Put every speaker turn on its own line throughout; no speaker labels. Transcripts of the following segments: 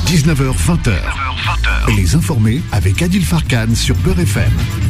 19h-20h. Les informés avec Adil Farkan sur Beurre FM.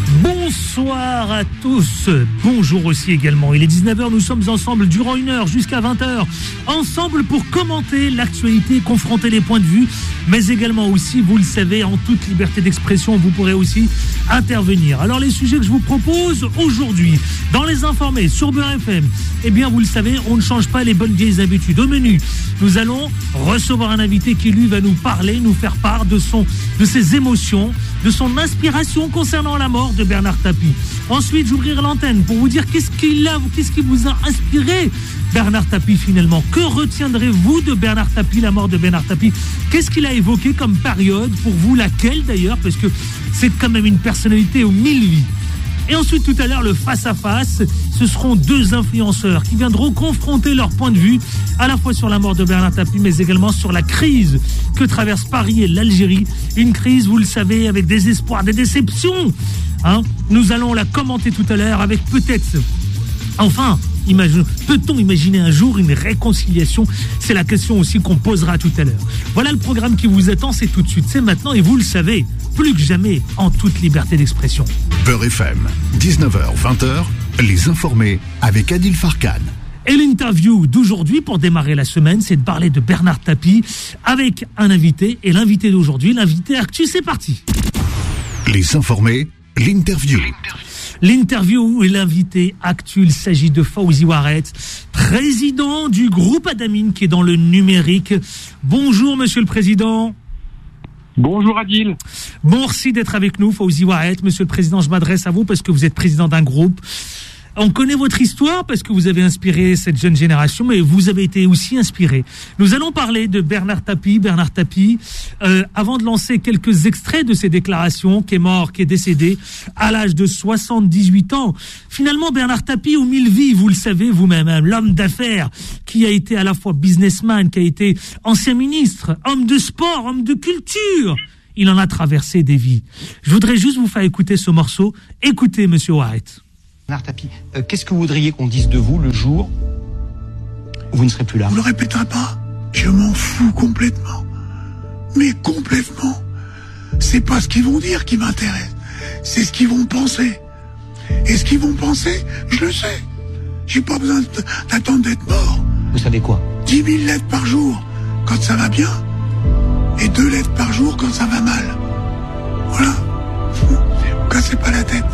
Bonsoir à tous, bonjour aussi également. Il est 19h, nous sommes ensemble durant 1 heure jusqu'à 20h. Ensemble pour commenter l'actualité, confronter les points de vue, mais également aussi, vous le savez, en toute liberté d'expression, vous pourrez aussi intervenir. Alors les sujets que je vous propose aujourd'hui, dans les informés sur Beurre FM, eh bien vous le savez, on ne change pas les bonnes vieilles habitudes. Au menu, nous allons recevoir un invité qui lui va nous parler, nous faire part de ses émotions, de son inspiration concernant la mort de Bernard Tapie. Ensuite, j'ouvrirai l'antenne pour vous dire qu'est-ce qui vous a inspiré Bernard Tapie finalement. Que retiendrez-vous de Bernard Tapie, la mort de Bernard Tapie? Qu'est-ce qu'il a évoqué comme période pour vous? Laquelle d'ailleurs? Parce que c'est quand même une personnalité aux 1000 vies. Et ensuite, tout à l'heure, le face-à-face, ce seront deux influenceurs qui viendront confronter leur point de vue, à la fois sur la mort de Bernard Tapie, mais également sur la crise que traversent Paris et l'Algérie. Une crise, vous le savez, avec des espoirs, des déceptions. Nous allons la commenter tout à l'heure avec peut-être... Enfin, peut-on imaginer un jour une réconciliation? C'est la question aussi qu'on posera tout à l'heure. Voilà le programme qui vous attend, c'est tout de suite, c'est maintenant et vous le savez, plus que jamais en toute liberté d'expression.
Beurre FM, 19h-20h, les informés avec Adil Farkan.
Et l'interview d'aujourd'hui, pour démarrer la semaine, c'est de parler de Bernard Tapie avec un invité. Et l'invité d'aujourd'hui, l'invité Actu, c'est parti.
Les informés, l'interview.
L'interview et l'invité Actu, il s'agit de Fawzi Ouaret, président du groupe Adamine qui est dans le numérique. Bonjour Monsieur le Président.
Bonjour Adil.
Merci d'être avec nous Fawzi Ouaret. Monsieur le Président, je m'adresse à vous parce que vous êtes président d'un groupe. On connaît votre histoire parce que vous avez inspiré cette jeune génération, mais vous avez été aussi inspiré. Nous allons parler de Bernard Tapie. Avant de lancer quelques extraits de ses déclarations, qui est décédé à l'âge de 78 ans. Finalement, Bernard Tapie, aux 1000 vies, vous le savez vous-même, l'homme d'affaires qui a été à la fois businessman, qui a été ancien ministre, homme de sport, homme de culture. Il en a traversé des vies. Je voudrais juste vous faire écouter ce morceau. Écoutez, Monsieur Ouaret.
Bernard Tapie, qu'est-ce que vous voudriez qu'on dise de vous le jour où vous ne serez plus là?
Vous ne le répéterez pas? Je m'en fous complètement. Mais complètement. C'est pas ce qu'ils vont dire qui m'intéresse. C'est ce qu'ils vont penser. Et ce qu'ils vont penser, je le sais. J'ai pas besoin d'attendre d'être mort.
Vous savez quoi?
10 000 lettres par jour quand ça va bien. Et 2 lettres par jour quand ça va mal. Voilà. Vous cassez pas la tête.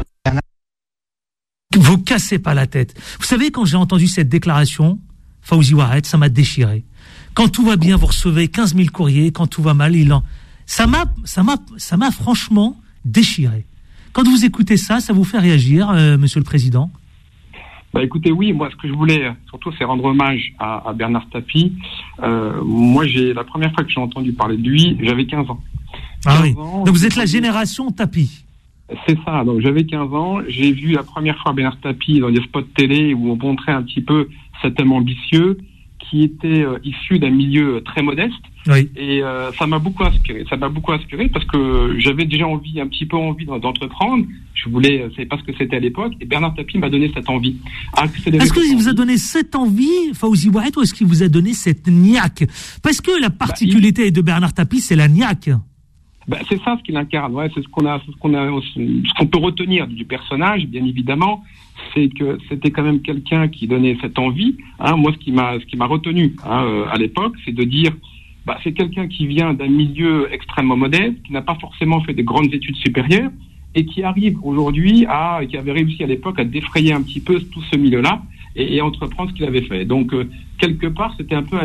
Vous cassez pas la tête. Vous savez, quand j'ai entendu cette déclaration, Fawzi Ouaret, ça m'a déchiré. Quand tout va bien, vous recevez 15 000 courriers. Quand tout va mal, ça m'a franchement déchiré. Quand vous écoutez ça vous fait réagir, Monsieur le Président?
Écoutez, oui, moi, ce que je voulais surtout, c'est rendre hommage à Bernard Tapie. Moi, la première fois que j'ai entendu parler de lui, j'avais 15 ans.
Ah oui. Donc vous êtes la génération Tapie.
C'est ça, donc j'avais 15 ans, j'ai vu la première fois Bernard Tapie dans des spots télé où on montrait un petit peu cet homme ambitieux qui était issu d'un milieu très modeste.
Oui.
Et ça m'a beaucoup inspiré parce que j'avais déjà un petit peu envie d'entreprendre. Je savais pas ce que c'était à l'époque, et Bernard Tapie m'a donné cette envie.
Est-ce qu'il vous a donné cette envie, Fawzi Ouaret, ou est-ce qu'il vous a donné cette niaque? Parce que la particularité de Bernard Tapie, c'est la niaque.
C'est ça ce qu'il incarne, c'est ce qu'on peut retenir du personnage, bien évidemment, c'est que c'était quand même quelqu'un qui donnait cette envie. Moi, ce qui m'a retenu à l'époque, c'est de dire, c'est quelqu'un qui vient d'un milieu extrêmement modeste, qui n'a pas forcément fait de grandes études supérieures et qui arrive aujourd'hui qui avait réussi à l'époque à défrayer un petit peu tout ce milieu-là et entreprendre ce qu'il avait fait. Donc quelque part, c'était un peu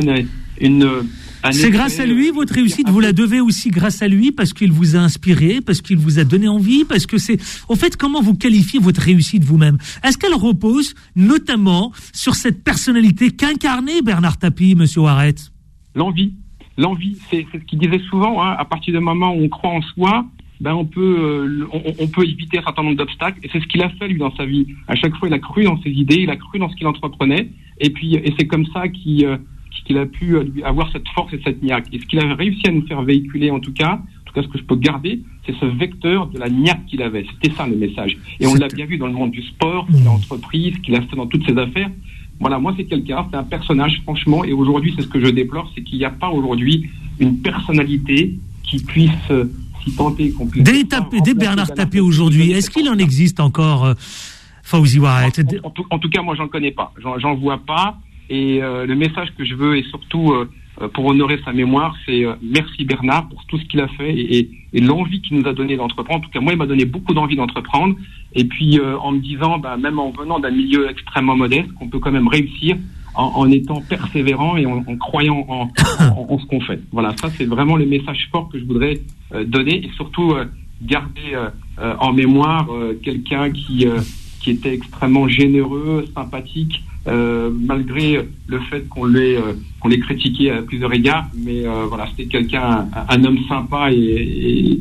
c'est grâce à lui, votre réussite, vous la devez aussi grâce à lui, parce qu'il vous a inspiré, parce qu'il vous a donné envie, parce que c'est... Au fait, comment vous qualifiez votre réussite vous-même? Est-ce qu'elle repose notamment sur cette personnalité qu'incarnait Bernard Tapie, Monsieur Ouaret?
L'envie, c'est ce qu'il disait souvent, à partir du moment où on croit en soi, on peut éviter un certain nombre d'obstacles, et c'est ce qu'il a fait lui dans sa vie. À chaque fois, il a cru dans ses idées, il a cru dans ce qu'il entreprenait, et c'est comme ça qu'il a pu avoir cette force et cette niaque. Et ce qu'il a réussi à nous faire véhiculer, en tout cas ce que je peux garder, c'est ce vecteur de la niaque qu'il avait. C'était ça le message. Et on l'a bien vu dans le monde du sport, qu'il a entrepris, ce qu'il a fait dans toutes ses affaires. Voilà, moi c'est quelqu'un, c'est un personnage, franchement, et aujourd'hui c'est ce que je déplore, c'est qu'il n'y a pas aujourd'hui une personnalité qui puisse s'y tenter, qu'on puisse...
Des Bernard Tapie aujourd'hui, est-ce qu'il en existe encore, Fawzi Ouaret?
En tout cas, moi, j'en connais pas. J'en vois pas. Et le message que je veux, et surtout pour honorer sa mémoire, c'est merci Bernard pour tout ce qu'il a fait et l'envie qu'il nous a donné d'entreprendre. En tout cas, moi, il m'a donné beaucoup d'envie d'entreprendre. Et puis, en me disant, même en venant d'un milieu extrêmement modeste, qu'on peut quand même réussir en étant persévérant et en croyant en ce qu'on fait. Voilà, ça, c'est vraiment le message fort que je voudrais donner et surtout garder en mémoire quelqu'un qui était extrêmement généreux, sympathique, malgré le fait qu'on l'ait critiqué à plusieurs égards, mais voilà, c'était quelqu'un, un homme sympa et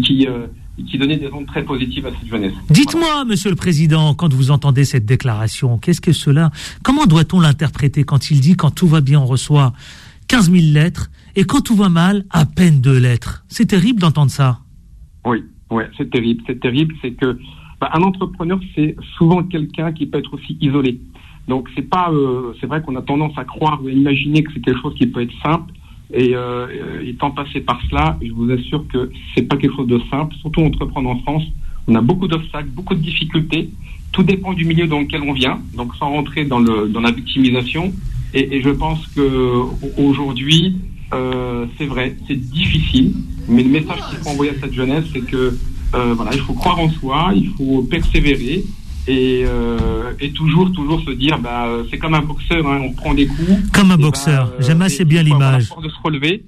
qui donnait des ondes très positives à cette jeunesse.
Dites-moi,
voilà.
Monsieur le Président, quand vous entendez cette déclaration, comment doit-on l'interpréter quand il dit, quand tout va bien, on reçoit 15 000 lettres, et quand tout va mal, à peine 2 lettres? C'est terrible d'entendre ça.
Oui, c'est terrible. C'est que un entrepreneur, c'est souvent quelqu'un qui peut être aussi isolé. Donc c'est vrai qu'on a tendance à croire ou à imaginer que c'est quelque chose qui peut être simple. Et étant passé par cela, je vous assure que c'est pas quelque chose de simple. Surtout entreprendre en France, on a beaucoup d'obstacles, beaucoup de difficultés. Tout dépend du milieu dans lequel on vient. Donc sans rentrer dans la victimisation. Et je pense que aujourd'hui, c'est vrai, c'est difficile. Mais le message qu'il faut envoyer à cette jeunesse, c'est que il faut croire en soi, il faut persévérer. Et toujours se dire, c'est comme un boxeur, hein, on prend des coups.
Comme un boxeur, j'aime assez bien l'image.
Il faut avoir la force de se relever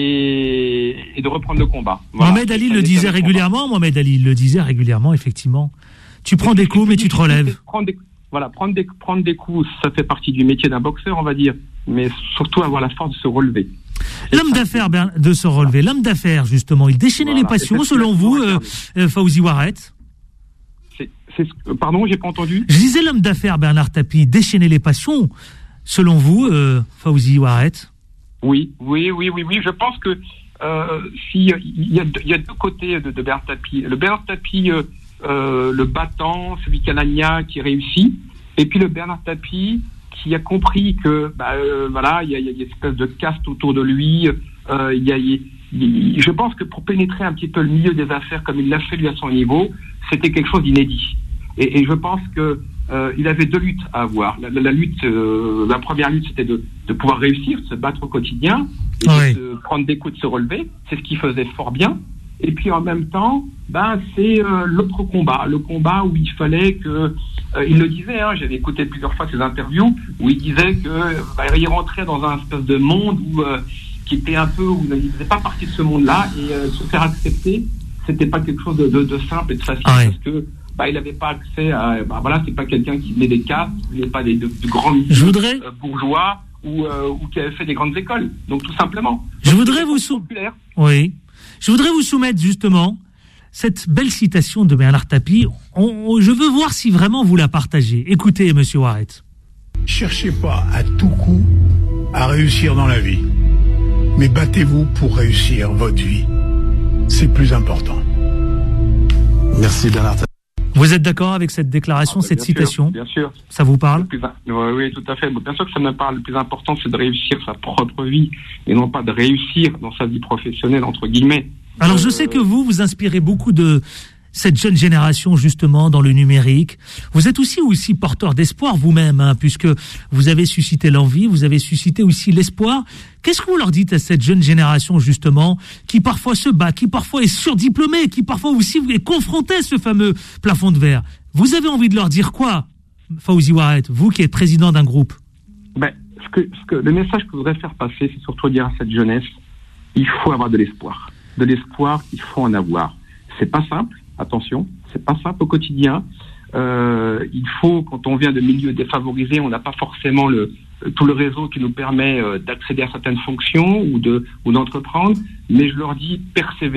et de reprendre le combat. Voilà.
Mohamed Ali le disait régulièrement, effectivement. Tu prends des coups, mais tu te relèves.
Prendre des coups, ça fait partie du métier d'un boxeur, on va dire, mais surtout avoir la force de se relever.
L'homme d'affaires, justement, il déchaînait les passions, selon vous, Fawzi Ouaret?
Pardon, j'ai pas entendu.
Je disais l'homme d'affaires Bernard Tapie déchaîner les passions, selon vous, Fawzi Ouaret? Oui.
Je pense que il y a deux côtés de Bernard Tapie. Le Bernard Tapie, le battant, celui qui a l'agna, qui réussit, et puis le Bernard Tapie qui a compris que il y a une espèce de caste autour de lui. Je pense que pour pénétrer un petit peu le milieu des affaires comme il l'a fait lui à son niveau, c'était quelque chose d'inédit. Et je pense que il avait 2 luttes à avoir. La première lutte, c'était de pouvoir réussir, de se battre au quotidien, et de prendre des coups, de se relever. C'est ce qu'il faisait fort bien. Et puis en même temps, c'est l'autre combat, le combat où il fallait que, il le disait, hein, j'avais écouté plusieurs fois ses interviews, où il disait que il rentrait dans un espèce de monde qui était un peu, où il ne faisait pas partie de ce monde-là, et se faire accepter, c'était pas quelque chose de simple et de facile, parce que il n'avait pas accès à, c'est pas quelqu'un qui venait des castes, il n'est pas de grands bourgeois ou qui avait fait des grandes écoles. Donc tout simplement.
Je voudrais vous soumettre justement cette belle citation de Bernard Tapie. Je veux voir si vraiment vous la partagez. Écoutez, Monsieur Ouaret.
Cherchez pas à tout coup à réussir dans la vie, mais battez-vous pour réussir votre vie. C'est plus important.
Merci Bernard Tapie.
Vous êtes d'accord avec cette déclaration, cette citation?
Bien sûr.
Ça vous parle?
Oui, tout à fait. Bien sûr que ça me parle. Le plus important, c'est de réussir sa propre vie et non pas de réussir dans sa vie professionnelle, entre guillemets.
Alors, je sais que vous inspirez beaucoup de cette jeune génération, justement, dans le numérique. Vous êtes aussi porteur d'espoir vous-même, hein, puisque vous avez suscité l'envie, vous avez suscité aussi l'espoir. Qu'est-ce que vous leur dites à cette jeune génération, justement, qui parfois se bat, qui parfois est surdiplômée, qui parfois aussi est confrontée à ce fameux plafond de verre? Vous avez envie de leur dire quoi, Fawzi Ouaret, vous qui êtes président d'un groupe?
Le message que je voudrais faire passer, c'est surtout dire à cette jeunesse, il faut avoir de l'espoir. De l'espoir, il faut en avoir. C'est pas simple. Attention, c'est pas simple au quotidien. Il faut, quand on vient de milieux défavorisés, on n'a pas forcément tout le réseau qui nous permet d'accéder à certaines fonctions ou d'entreprendre. Mais je leur dis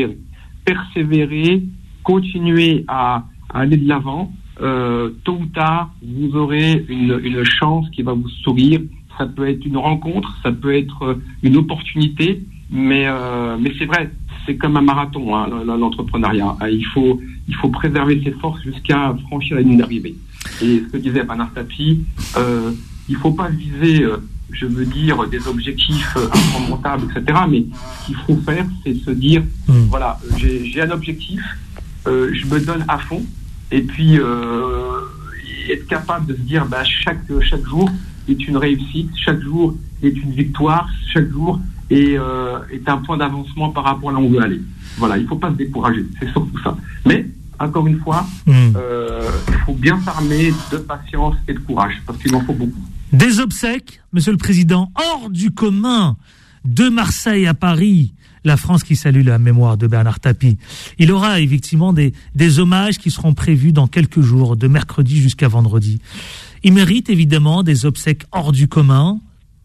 persévérer, continuer à aller de l'avant. Tôt ou tard, vous aurez une chance qui va vous sourire. Ça peut être une rencontre, ça peut être une opportunité, mais c'est vrai. C'est comme un marathon, hein, l'entrepreneuriat. Il faut préserver ses forces jusqu'à franchir la ligne d'arrivée. Et ce que disait Bernard Tapie, il faut pas viser je veux dire, des objectifs insurmontables, etc. Mais ce qu'il faut faire, c'est se dire, voilà, j'ai un objectif, je me donne à fond, et puis être capable de se dire, chaque jour est une réussite, chaque jour est une victoire, chaque jour est un point d'avancement par rapport à là où on veut aller. Voilà, il ne faut pas se décourager, c'est surtout ça. Mais, encore une fois, il faut bien s'armer de patience et de courage, parce qu'il en faut beaucoup.
Des obsèques, Monsieur le Président, hors du commun, de Marseille à Paris, la France qui salue la mémoire de Bernard Tapie. Il aura effectivement des hommages qui seront prévus dans quelques jours, de mercredi jusqu'à vendredi. Il mérite évidemment des obsèques hors du commun.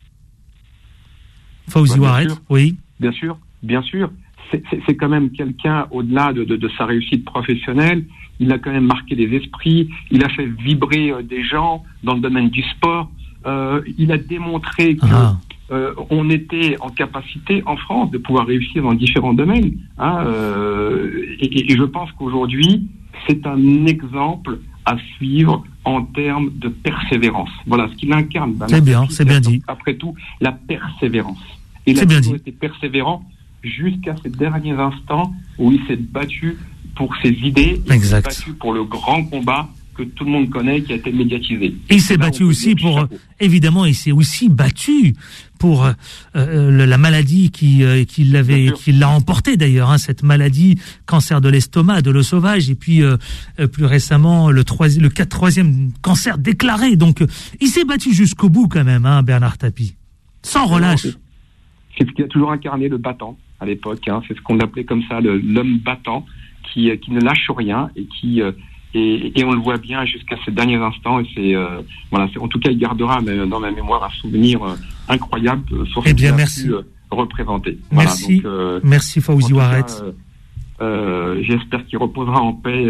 Fawzi Ouaret, oui.
Bien sûr. C'est quand même quelqu'un, au-delà de sa réussite professionnelle, il a quand même marqué des esprits, il a fait vibrer des gens dans le domaine du sport. Il a démontré que on était en capacité en France de pouvoir réussir dans différents domaines. Et je pense qu'aujourd'hui, c'est un exemple à suivre en termes de persévérance. Voilà ce qu'il incarne.
C'est bien dit.
Après tout, la persévérance. Et il a toujours été persévérant jusqu'à ces derniers instants où il s'est battu pour ses idées, il s'est battu pour le grand combat que tout le monde connaît, qui a été médiatisé.
Il s'est battu aussi pour, évidemment, il s'est aussi battu pour la maladie qui l'a emporté d'ailleurs, cette maladie, cancer de l'estomac, de l'œsophage, et puis plus récemment le troisième cancer déclaré. Donc il s'est battu jusqu'au bout quand même, Bernard Tapie, sans relâche.
C'est ce qu'il a toujours incarné, le battant à l'époque. C'est ce qu'on appelait comme ça l'homme battant, qui ne lâche rien et qui et on le voit bien jusqu'à ces derniers instants. Et c'est en tout cas, il gardera dans ma mémoire un souvenir incroyable sur ce qu'il a pu représenter.
Merci, merci Fawzi Ouaret.
J'espère qu'il reposera en paix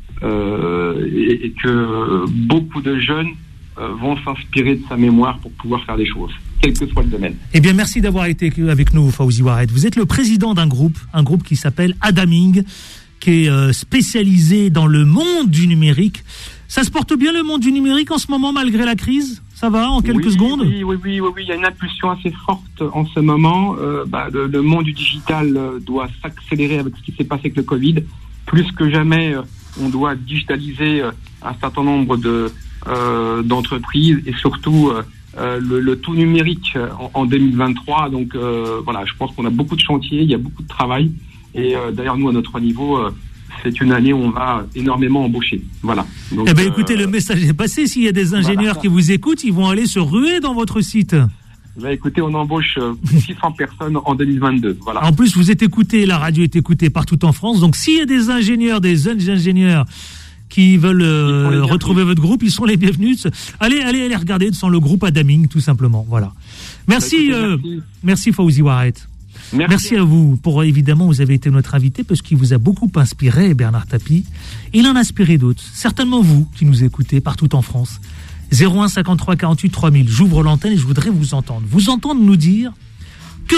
et que beaucoup de jeunes vont s'inspirer de sa mémoire pour pouvoir faire des choses, quel que soit le domaine.
Eh bien, merci d'avoir été avec nous, Fawzi Ouaret. Vous êtes le président d'un groupe qui s'appelle Adaming, qui est spécialisé dans le monde du numérique. Ça se porte bien, le monde du numérique, en ce moment, malgré la crise? Ça va, en quelques secondes?
Oui, il y a une impulsion assez forte en ce moment. Le monde du digital doit s'accélérer avec ce qui s'est passé avec le Covid. Plus que jamais, on doit digitaliser un certain nombre d'entreprises et surtout le tout numérique en 2023. Donc je pense qu'on a beaucoup de chantiers, il y a beaucoup de travail. Et d'ailleurs, nous, à notre niveau, c'est une année où on va énormément embaucher. Voilà. Donc,
écoutez, le message est passé. S'il y a des ingénieurs qui vous écoutent, ils vont aller se ruer dans votre site.
Écoutez, on embauche 600 personnes en 2022. Voilà.
En plus, vous êtes écoutés, la radio est écoutée partout en France. Donc, s'il y a des jeunes ingénieurs qui veulent retrouver votre groupe, ils sont les bienvenus. Allez regarder sans le groupe Adaming, tout simplement. Voilà. Merci Fawzi Ouaret. Merci à vous pour, évidemment, vous avez été notre invité parce qu'il vous a beaucoup inspiré, Bernard Tapie. Il en a inspiré d'autres. Certainement vous qui nous écoutez partout en France. 01 53 48 3000. J'ouvre l'antenne et je voudrais vous entendre. Vous entendre nous dire que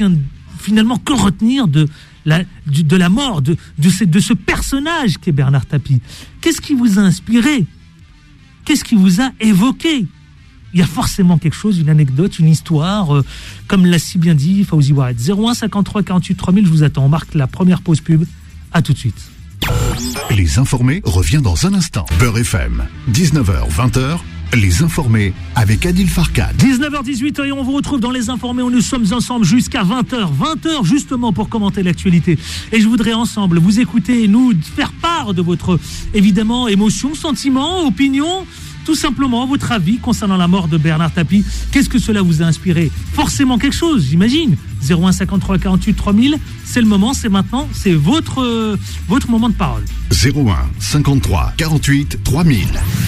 retenir de la mort de ce personnage qu'est Bernard Tapie. Qu'est-ce qui vous a inspiré? Qu'est-ce qui vous a évoqué? Il y a forcément quelque chose, une anecdote, une histoire, comme l'a si bien dit Fawzi Ouaret. 01 53 48 3000, je vous attends. On marque la première pause pub. À tout de suite.
Les Informés revient dans un instant. Beurre FM, 19h, 20h. Les Informés avec Adil Farkan.
19h18 et on vous retrouve dans Les Informés où nous sommes ensemble jusqu'à 20h. 20h justement pour commenter l'actualité. Et je voudrais ensemble vous écouter et nous faire part de votre, évidemment, émotion, sentiment, opinion. Tout simplement, votre avis concernant la mort de Bernard Tapie. Qu'est-ce que cela vous a inspiré? Forcément quelque chose, j'imagine. 01 53 48 3000, c'est le moment, c'est maintenant, c'est votre moment de parole.
01 53 48 3000.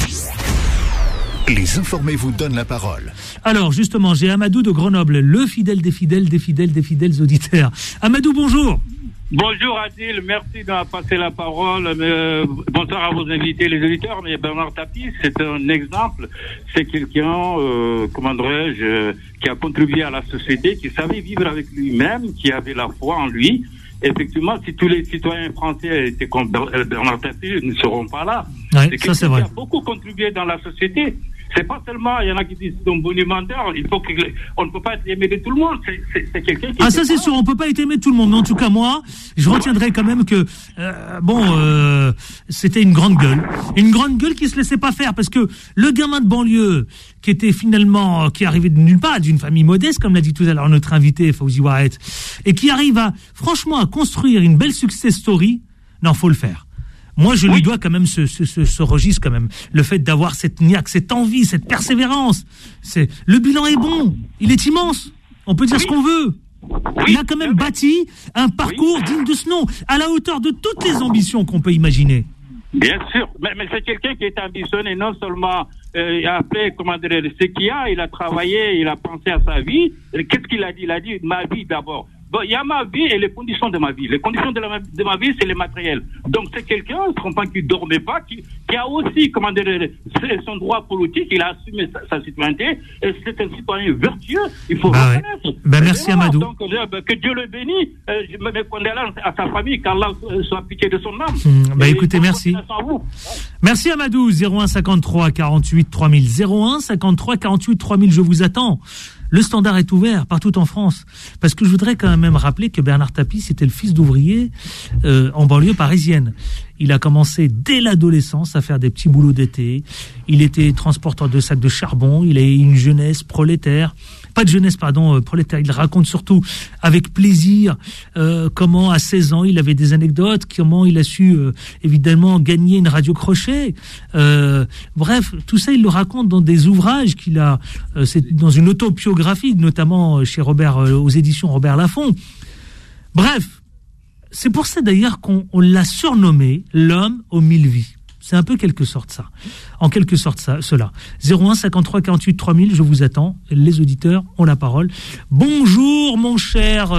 Les Informés vous donnent la parole.
Alors, justement, j'ai Amadou de Grenoble, le fidèle des fidèles auditeurs. Amadou, bonjour.
Bonjour Adil, merci de passer la parole. Bonsoir à vos invités, les auditeurs. Mais Bernard Tapie, c'est un exemple. C'est quelqu'un, qui a contribué à la société, qui savait vivre avec lui-même, qui avait la foi en lui. Effectivement, si tous les citoyens français étaient comme Bernard Tapie, ils ne seront pas là.
Ouais, ça c'est vrai.
Qui a beaucoup contribué dans la société. C'est pas seulement, il y en a qui disent c'est un bonimenteur, on ne peut pas être aimé de tout le monde. C'est quelqu'un qui...
Ah, ça c'est sûr, on peut pas être aimé de tout le monde. Mais en tout cas, moi, je retiendrai quand même que, c'était une grande gueule. Une grande gueule qui se laissait pas faire, parce que le gamin de banlieue, qui était finalement, qui arrivait de nulle part, d'une famille modeste, comme l'a dit tout à l'heure notre invité, Fawzi Wahed, et qui arrive franchement, à construire une belle success story, non, faut le faire. Moi, je lui dois quand même ce registre, quand même. Le fait d'avoir cette niaque, cette envie, cette persévérance. Le bilan est bon. Il est immense. On peut dire ce qu'on veut. Il a quand même bâti un parcours digne de ce nom, à la hauteur de toutes les ambitions qu'on peut imaginer.
Bien sûr. Mais c'est quelqu'un qui est ambitionné, non seulement, après, ce qu'il a, il a travaillé, il a pensé à sa vie. Qu'est-ce qu'il a dit? Il a dit, ma vie d'abord. Bon, il y a ma vie et les conditions de ma vie. Les conditions de ma vie, c'est les matériels. Donc, c'est quelqu'un, qui dormait pas, qui a aussi, son droit politique, il a assumé sa citoyenneté, et c'est un citoyen vertueux, il faut reconnaître.
Merci Amadou.
Donc, que Dieu le bénisse, je me mets condoléances à sa famille, qu'Allah soit pitié de son âme.
Écoutez, merci. Merci Amadou, 01 53 48 3000, 01 53 48 3000, je vous attends. Le standard est ouvert partout en France. Parce que je voudrais quand même rappeler que Bernard Tapie, c'était le fils d'ouvrier en banlieue parisienne. Il a commencé dès l'adolescence à faire des petits boulots d'été. Il était transporteur de sacs de charbon. Il a eu une jeunesse prolétaire. Prolétaire. Il raconte surtout avec plaisir comment à 16 ans il avait des anecdotes, comment il a su évidemment gagner une radio crochet. Bref, tout ça il le raconte dans des ouvrages qu'il a, c'est dans une autobiographie, notamment chez Robert, aux éditions Robert Laffont. Bref, c'est pour ça d'ailleurs qu'on l'a surnommé l'homme aux 1000 vies. C'est un peu en quelque sorte cela. 01 53 48 3000, je vous attends. Les auditeurs ont la parole. Bonjour mon cher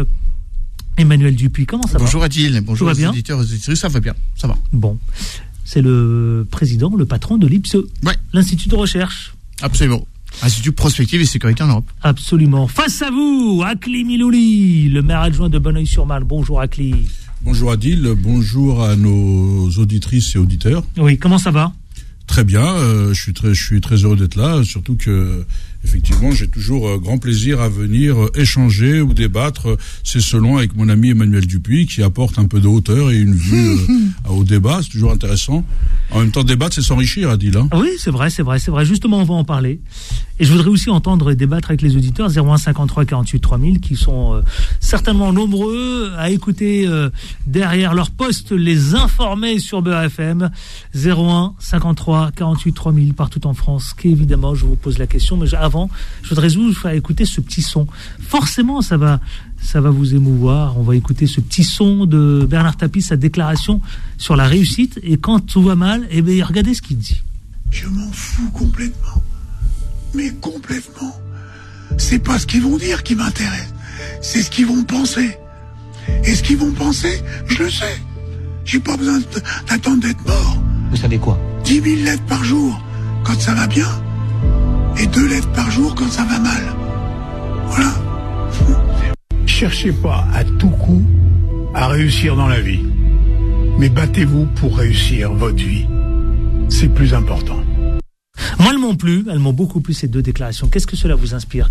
Emmanuel Dupuis, comment ça va?
Bonjour Adil, bonjour aux auditeurs, aux auditrices, ça va bien, ça va.
Bon, c'est le président, le patron de l'IPSE, l'Institut de recherche.
Absolument. Institut Prospective et Sécurité en Europe.
Absolument. Face à vous, Akli Milouli, le maire adjoint de Bonneuil-sur-Marne. Bonjour Akli.
Bonjour Adil, bonjour à nos auditrices et auditeurs.
Oui, comment ça va?
Très bien, je suis très heureux d'être là, surtout que effectivement j'ai toujours grand plaisir à venir échanger ou débattre, c'est selon avec mon ami Emmanuel Dupuis qui apporte un peu de hauteur et une vue au débat, c'est toujours intéressant. En même temps, débattre, c'est s'enrichir, Adil.
Oui, c'est vrai. Justement, on va en parler. Et je voudrais aussi entendre et débattre avec les auditeurs 01 53 48 3000 qui sont certainement nombreux à écouter derrière leur poste les informés sur Beurre FM. 01 53 48 3000 partout en France. Qu'évidemment, je vous pose la question, mais avant, je voudrais vous faire écouter ce petit son. Forcément, ça va vous émouvoir. On va écouter ce petit son de Bernard Tapie, sa déclaration sur la réussite. Et quand tout va mal, regardez ce qu'il dit.
Je m'en fous complètement. Mais complètement. C'est pas ce qu'ils vont dire qui m'intéresse. C'est ce qu'ils vont penser. Et ce qu'ils vont penser, je le sais. J'ai pas besoin d'attendre d'être mort.
Vous savez quoi?
10 000 lettres par jour quand ça va bien. Et 2 lettres par jour quand ça va mal. Voilà. Cherchez pas à tout coup à réussir dans la vie. Mais battez-vous pour réussir votre vie. C'est plus important.
Moi, elles m'ont beaucoup plu ces deux déclarations. Qu'est-ce que cela vous inspire,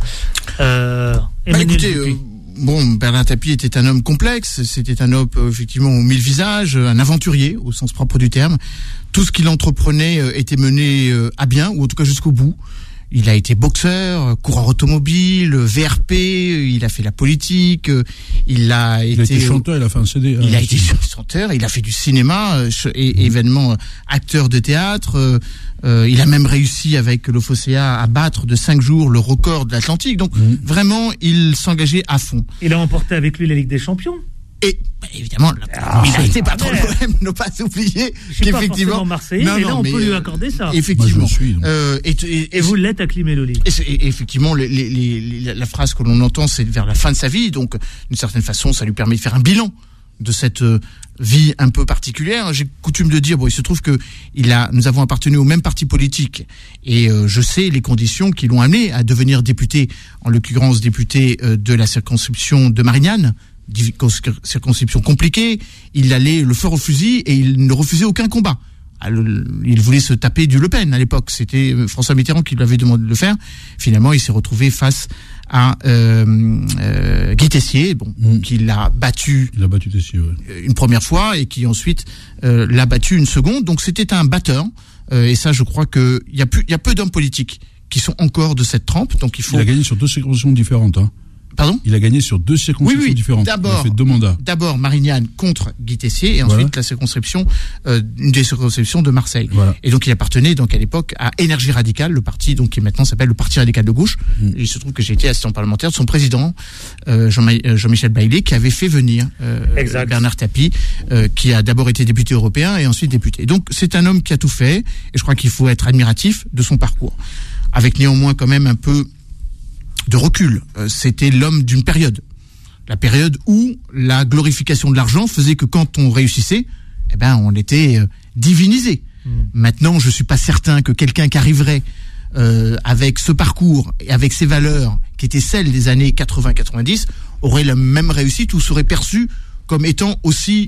écoutez, Bernard Tapie était un homme complexe. C'était un homme, effectivement, aux 1000 visages, un aventurier, au sens propre du terme. Tout ce qu'il entreprenait était mené à bien, ou en tout cas jusqu'au bout. Il a été boxeur, coureur automobile, VRP, il a fait la politique, il a été
chanteur, il a fait un CD.
Il a été chanteur, il a fait du cinéma, et événement acteur de théâtre. Il a même réussi avec le Fosséa à battre de 5 jours le record de l'Atlantique. Donc vraiment, il s'engageait à fond.
Il a emporté avec lui la Ligue des Champions.
Et évidemment, il a été patron de l'OM, ne pas oublier
qu'effectivement Marseillais, mais là on peut lui accorder ça.
Effectivement.
Moi,
et vous l'êtes à Climeloli.
Et effectivement, la phrase que l'on entend, c'est vers la fin de sa vie, donc d'une certaine façon, ça lui permet de faire un bilan de cette vie un peu particulière. J'ai coutume de dire, il se trouve que nous avons appartenu au même parti politique, et je sais les conditions qui l'ont amené à devenir député, en l'occurrence député de la circonscription de Marignane. Circonscription compliquée, il allait le feu au fusil et il ne refusait aucun combat. il voulait se taper du Le Pen à l'époque. C'était François Mitterrand qui lui avait demandé de le faire. Finalement, il s'est retrouvé face à Guy Tessier, qui l'a battu.
Il a battu Tessier,
une première fois et qui ensuite l'a battu une seconde. Donc c'était un batteur. Et ça, je crois que il y a peu d'hommes politiques qui sont encore de cette trempe. Donc il
a gagné sur 2 circonscriptions différentes.
Pardon ?
Il a gagné sur 2 circonscriptions différentes.
D'abord,
il a fait 2 mandats.
D'abord Marignane contre Guy Tessier et ensuite la circonscription, une des circonscriptions de Marseille.
Voilà.
Et donc il appartenait donc à l'époque à Énergie Radicale, le parti donc qui maintenant s'appelle le Parti Radical de Gauche. Et il se trouve que j'ai été assistant parlementaire de son président Jean-Michel Bailly, qui avait fait venir Bernard Tapie, qui a d'abord été député européen et ensuite député. Donc c'est un homme qui a tout fait et je crois qu'il faut être admiratif de son parcours, avec néanmoins quand même un peu de recul. C'était l'homme d'une période. La période où la glorification de l'argent faisait que quand on réussissait, on était divinisé. Maintenant, je suis pas certain que quelqu'un qui arriverait avec ce parcours et avec ces valeurs qui étaient celles des années 80-90 aurait la même réussite ou serait perçu comme étant aussi,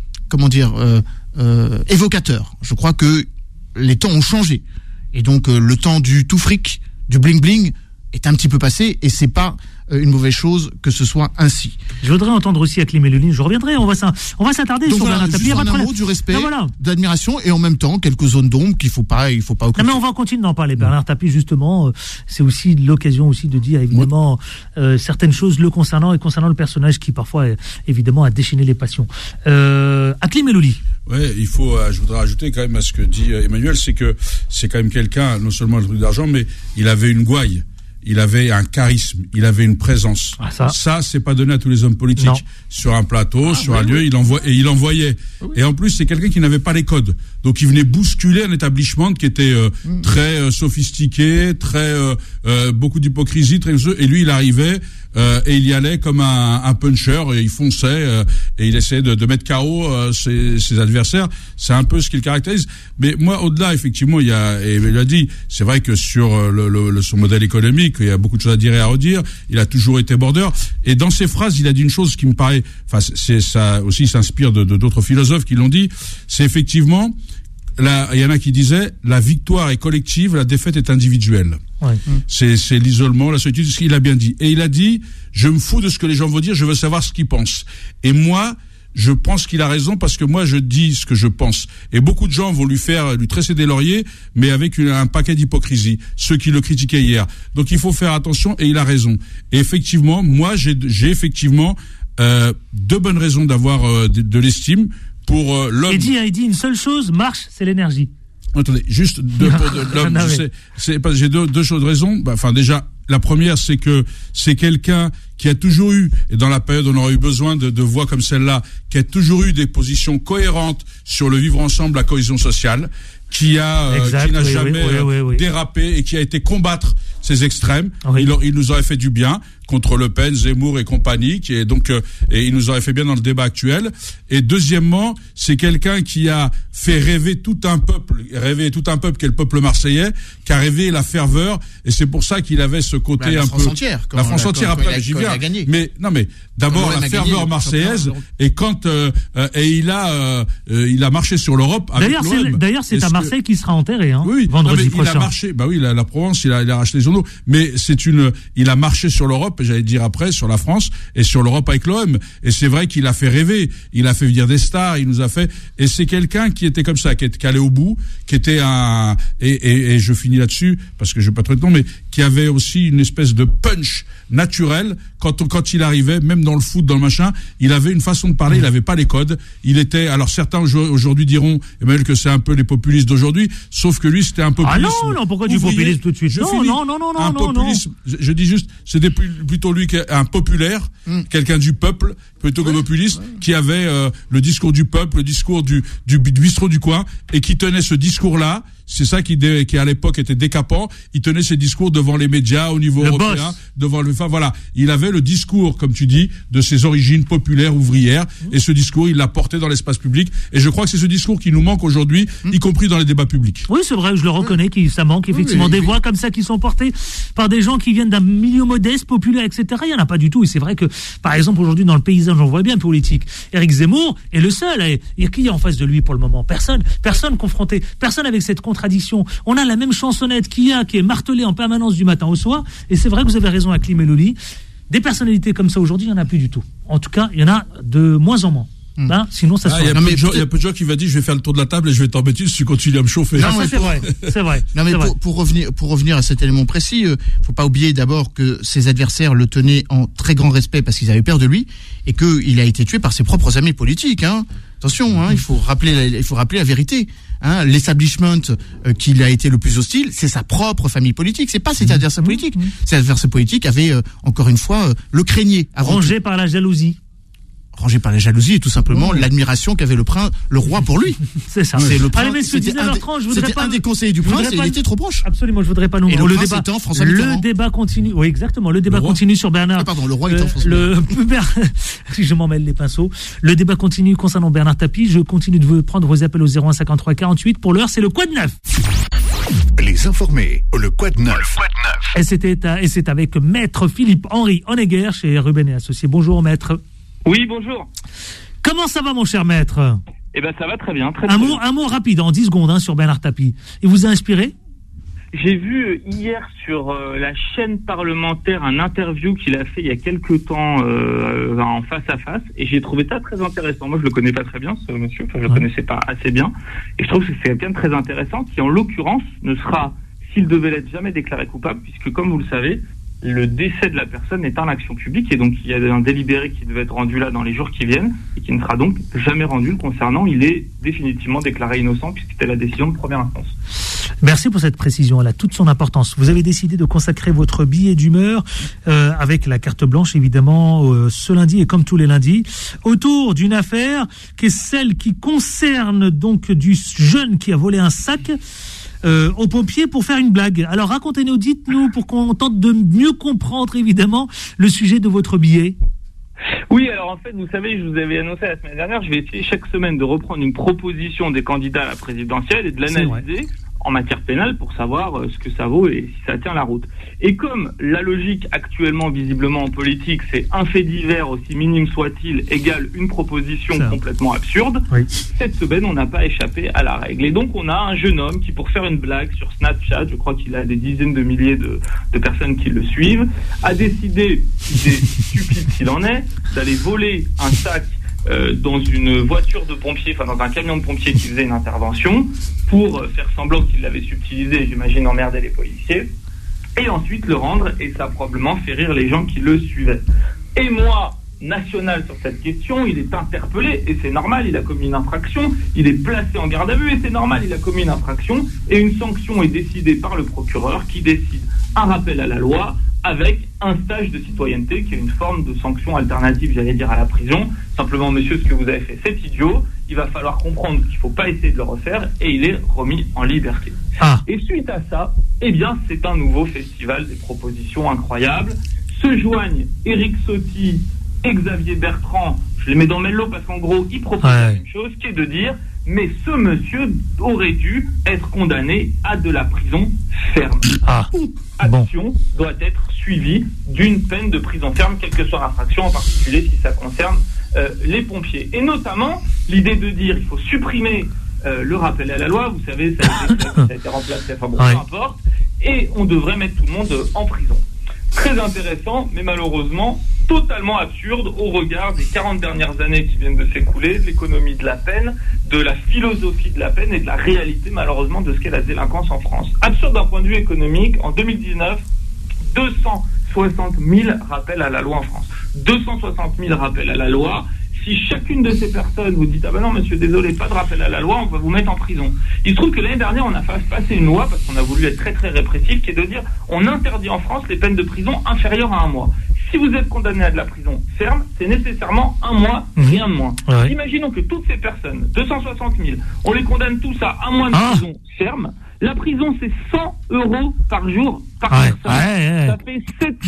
évocateur. Je crois que les temps ont changé. Et donc, le temps du tout fric, du bling-bling, est un petit peu passé et c'est pas une mauvaise chose que ce soit ainsi.
Je voudrais entendre aussi Haklin Melouli, je reviendrai, on va s'attarder sur Bernard Tapie.
Un mot du respect, d'admiration et en même temps quelques zones d'ombre qu'il faut pas occulter.
Non mais on va continuer d'en parler. Bernard Tapie, justement, c'est aussi l'occasion aussi de dire évidemment certaines choses le concernant et concernant le personnage qui parfois évidemment a déchaîné les passions. Haklin Melouli.
Ouais, je voudrais ajouter quand même à ce que dit Emmanuel, c'est que c'est quand même quelqu'un, non seulement le truc d'argent, mais il avait une gouaille. Il avait un charisme, il avait une présence. Ça, c'est pas donné à tous les hommes politiques.
Non.
Sur un plateau, sur un lieu, il envoyait. Oui. Et en plus, c'est quelqu'un qui n'avait pas les codes. Donc, il venait bousculer un établissement qui était très sophistiqué, beaucoup d'hypocrisie, et lui, il arrivait et il y allait comme un puncher, et il fonçait et il essayait de mettre KO ses adversaires. C'est un peu ce qui le caractérise. Mais moi, au-delà, effectivement, il a dit, c'est vrai que sur son modèle économique, il y a beaucoup de choses à dire et à redire. Il a toujours été border. Et dans ses phrases, il a dit une chose qui me paraît, ça aussi s'inspire de d'autres philosophes qui l'ont dit. C'est effectivement, il y en a qui disaient, la victoire est collective, la défaite est individuelle.
Ouais.
C'est l'isolement, la solitude, ce qu'il a bien dit. Et il a dit, je me fous de ce que les gens vont dire, je veux savoir ce qu'ils pensent. Et moi, je pense qu'il a raison parce que moi, je dis ce que je pense. Et beaucoup de gens vont lui tresser des lauriers, mais avec un paquet d'hypocrisie. Ceux qui le critiquaient hier. Donc, il faut faire attention et il a raison. Et effectivement, moi, j'ai effectivement 2 bonnes raisons d'avoir de l'estime pour l'homme.
Il dit une seule chose, marche, c'est l'énergie.
Attendez, juste l'homme, j'ai 2 choses de raison. Déjà, la première, c'est que c'est quelqu'un qui a toujours eu, et dans la période où on aurait eu besoin de voix comme celle-là, qui a toujours eu des positions cohérentes sur le vivre ensemble, la cohésion sociale, qui n'a jamais dérapé et qui a été combattre ces extrêmes. Oui. Il nous aurait fait du bien contre Le Pen, Zemmour et compagnie, et il nous aurait fait bien dans le débat actuel. Et deuxièmement, c'est quelqu'un qui a fait rêver tout un peuple qui est le peuple marseillais, qui a rêvé la ferveur, et c'est pour ça qu'il avait ce côté
la France entière,
après, j'y viens. Mais d'abord la ferveur marseillaise, et quand il a marché sur l'Europe avec l'OM.
D'ailleurs, c'est à Marseille qu'il sera enterré,
oui,
vendredi prochain.
Il a marché, la Provence, il a racheté les journaux, mais il a marché sur l'Europe, et j'allais dire après, sur la France, et sur l'Europe avec l'OM. Et c'est vrai qu'il a fait rêver, il a fait venir des stars, il nous a fait, et c'est quelqu'un qui était comme ça, qui allait au bout, qui était et je finis là-dessus, parce que je vais pas trop de temps, mais qui avait aussi une espèce de punch naturel, quand il arrivait, même dans le foot, dans le machin, il avait une façon de parler, il avait pas les codes, alors certains aujourd'hui diront, Emmanuel, que c'est un peu les populistes d'aujourd'hui, sauf que lui, c'était un populisme.
Ah non, pourquoi du populisme tout de suite? Non.
Je dis juste, c'était plutôt lui un populaire, quelqu'un du peuple, plutôt que populiste, qui avait le discours du peuple, le discours du bistrot du coin, et qui tenait ce discours-là. C'est ça qui à l'époque était décapant. Il tenait ses discours devant devant les médias au niveau européen, devant le, enfin voilà, il avait le discours, comme tu dis, de ses origines populaires ouvrières, et ce discours, il l'a porté dans l'espace public, et je crois que c'est ce discours qui nous manque aujourd'hui, y compris dans les débats publics.
Oui, c'est vrai, je le reconnais, ça manque effectivement des voix comme ça qui sont portées par des gens qui viennent d'un milieu modeste, populaire, etc. Il n'y en a pas du tout, et c'est vrai que, par exemple, aujourd'hui, dans le paysage, on voit bien politique, Éric Zemmour est le seul, et qui est en face de lui pour le moment? Personne confronté, personne avec cette contradiction. On a la même chansonnette qui est martelée en permanence du matin au soir, et c'est vrai que vous avez raison, Aklim et Loli, des personnalités comme ça aujourd'hui, il n'y en a plus du tout. En tout cas, il y en a de moins en moins. Hein, sinon ça
il y a peu de gens qui va dire je vais faire le tour de la table et je vais t'embêter si tu continues à me chauffer.
Non, ça, c'est vrai.
Non, mais pour revenir à cet élément précis, faut pas oublier d'abord que ses adversaires le tenaient en très grand respect parce qu'ils avaient peur de lui et qu'il a été tué par ses propres amis politiques. Hein. Attention, hein, il faut rappeler la vérité. Hein, l'establishment qu'il a été le plus hostile, c'est sa propre famille politique. C'est pas ses adversaires politiques. Ses adversaires politiques avaient encore une fois le craignaient.
Rangé par la jalousie.
Rangé par la jalousie et tout simplement l'admiration qu'avait le roi pour lui.
C'est ça.
C'est le prince.
Allez, messieurs,
c'était un des conseillers du prince et il était trop proche.
Absolument, je voudrais pas nous.
Et le débat, François Mitterrand.
Le débat continue. Oui, exactement. Le débat continue sur Bernard.
Pardon, le roi étant François.
Je m'en mêle les pinceaux. Le débat continue concernant Bernard Tapie. Je continue de vous prendre vos appels au 01 53 48. Pour l'heure, c'est le Quad 9.
Les informés, le Quad 9.
Et c'est avec Maître Philippe-Henri Honegger chez Ruben et Associés. Bonjour, Maître.
Oui, bonjour.
Comment ça va, mon cher Maître?
Eh ben, ça va très bien.
Un mot rapide, en 10 secondes, sur Bernard Tapie. Il vous a inspiré?
J'ai vu hier sur la chaîne parlementaire un interview qu'il a fait il y a quelques temps en face à face, et j'ai trouvé ça très intéressant. Moi, je le connais pas très bien, ce monsieur, enfin, je le connaissais pas assez bien, et je trouve que c'est quelqu'un de très intéressant qui, en l'occurrence, ne sera, s'il devait l'être, jamais déclaré coupable, puisque, comme vous le savez, le décès de la personne est en action publique, et donc il y a un délibéré qui devait être rendu là dans les jours qui viennent et qui ne sera donc jamais rendu le concernant. Il est définitivement déclaré innocent puisque c'était la décision de première instance.
Merci pour cette précision, elle a toute son importance. Vous avez décidé de consacrer votre billet d'humeur avec la carte blanche évidemment ce lundi et comme tous les lundis autour d'une affaire qui est celle qui concerne donc du jeune qui a volé un sac aux pompiers pour faire une blague. Alors racontez-nous, dites-nous pour qu'on tente de mieux comprendre évidemment le sujet de votre billet.
Oui, alors en fait, vous savez, je vous avais annoncé la semaine dernière, je vais essayer chaque semaine de reprendre une proposition des candidats à la présidentielle et de l'analyser en matière pénale pour savoir ce que ça vaut et si ça tient la route. Et comme la logique actuellement, visiblement en politique, c'est un fait divers, aussi minime soit-il, égale une proposition complètement absurde, cette semaine, on n'a pas échappé à la règle. Et donc, on a un jeune homme qui, pour faire une blague sur Snapchat, je crois qu'il a des dizaines de milliers de personnes qui le suivent, a décidé, il est stupide s'il en est, d'aller voler un sac dans une voiture de pompiers, enfin dans un camion de pompiers qui faisait une intervention, pour faire semblant qu'il l'avait subtilisé, j'imagine emmerder les policiers, et ensuite le rendre, et ça a probablement fait rire les gens qui le suivaient. Et moi, national sur cette question, il est interpellé, et c'est normal, il a commis une infraction, il est placé en garde à vue, et c'est normal, il a commis une infraction, et une sanction est décidée par le procureur qui décide un rappel à la loi, avec un stage de citoyenneté qui est une forme de sanction alternative, j'allais dire, à la prison. Simplement, monsieur, ce que vous avez fait, c'est idiot. Il va falloir comprendre qu'il ne faut pas essayer de le refaire et il est remis en liberté. Et suite à ça, eh bien, c'est un nouveau festival des propositions incroyables. Se joignent Éric Ciotti et Xavier Bertrand. Je les mets dans le même lot parce qu'en gros, ils proposent la même chose, qui est de dire mais ce monsieur aurait dû être condamné à de la prison ferme. Toute action doit être suivie d'une peine de prison ferme, quelle que soit l'infraction, en particulier si ça concerne les pompiers. Et notamment, l'idée de dire il faut supprimer le rappel à la loi, vous savez, ça a été remplacé, enfin bon, peu importe, et on devrait mettre tout le monde en prison. Très intéressant, mais malheureusement totalement absurde au regard des 40 dernières années qui viennent de s'écouler, de l'économie de la peine, de la philosophie de la peine et de la réalité malheureusement de ce qu'est la délinquance en France. Absurde d'un point de vue économique, en 2019, 260 000 rappels à la loi en France. 260 000 rappels à la loi. Si chacune de ces personnes vous dit « Ah ben non monsieur, désolé, pas de rappel à la loi, on va vous mettre en prison ». Il se trouve que l'année dernière, on a fait passer une loi, parce qu'on a voulu être très très répressif, qui est de dire « On interdit en France les peines de prison inférieures à 1 mois ». Si vous êtes condamné à de la prison ferme, c'est nécessairement 1 mois, rien de moins. Imaginons que toutes ces personnes, 260 000, on les condamne tous à 1 mois de prison ferme. La prison, c'est 100 € par jour, par personne. Ça fait